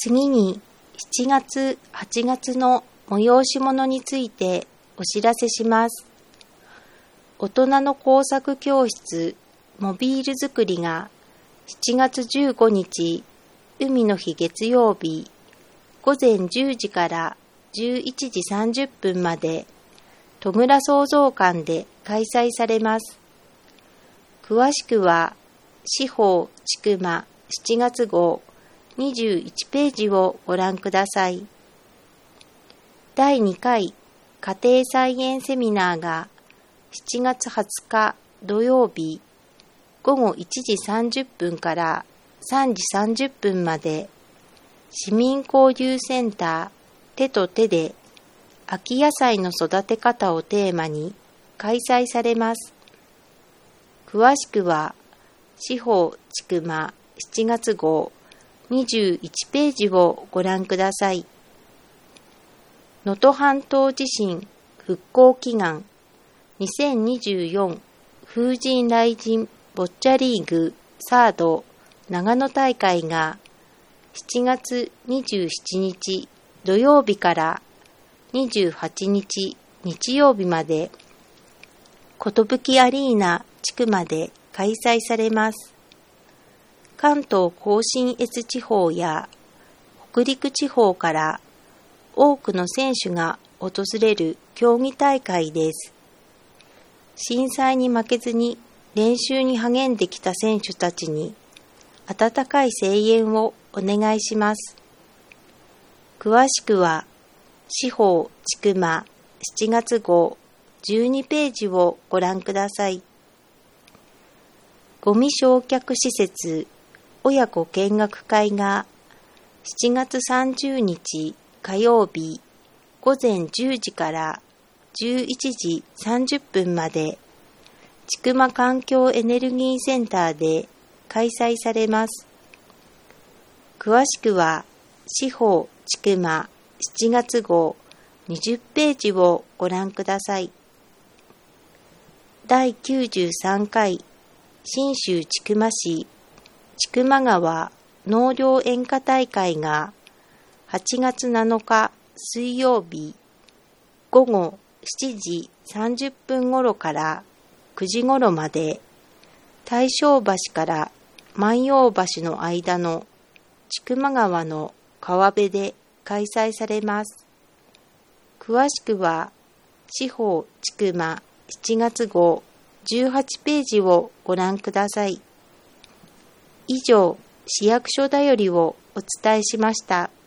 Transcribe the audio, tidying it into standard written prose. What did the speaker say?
次に7月、8月の催し物についてお知らせします。大人の工作教室モビール作りが7月15日海の日月曜日午前10時から11時30分まで戸倉創造館で開催されます。詳しくは司法ちくま7月号21ページをご覧ください。第2回家庭菜園セミナーが7月20日土曜日午後1時30分から3時30分まで市民交流センター手と手で秋野菜の育て方をテーマに開催されます。詳しくは司法ちくま7月号21ページをご覧ください。能登半島地震復興祈願2024風神雷神ボッチャリーグサード長野大会が7月27日土曜日から28日日曜日まで寿アリーナ地区まで開催されます。関東甲信越地方や北陸地方から多くの選手が訪れる競技大会です。震災に負けずに練習に励んできた選手たちに温かい声援をお願いします。詳しくは司法ちくま7月号12ページをご覧ください。ゴミ焼却施設親子見学会が7月30日火曜日午前10時から11時30分までちくま環境エネルギーセンターで開催されます。詳しくは司法ちくま7月号20ページをご覧ください。第93回信州千曲市千曲川納涼演歌大会が8月7日水曜日午後7時30分頃から9時頃まで大正橋から万葉橋の間の千曲川の川辺で開催されます。詳しくは司法ちくま7月号18ページをご覧ください。以上、市役所だよりをお伝えしました。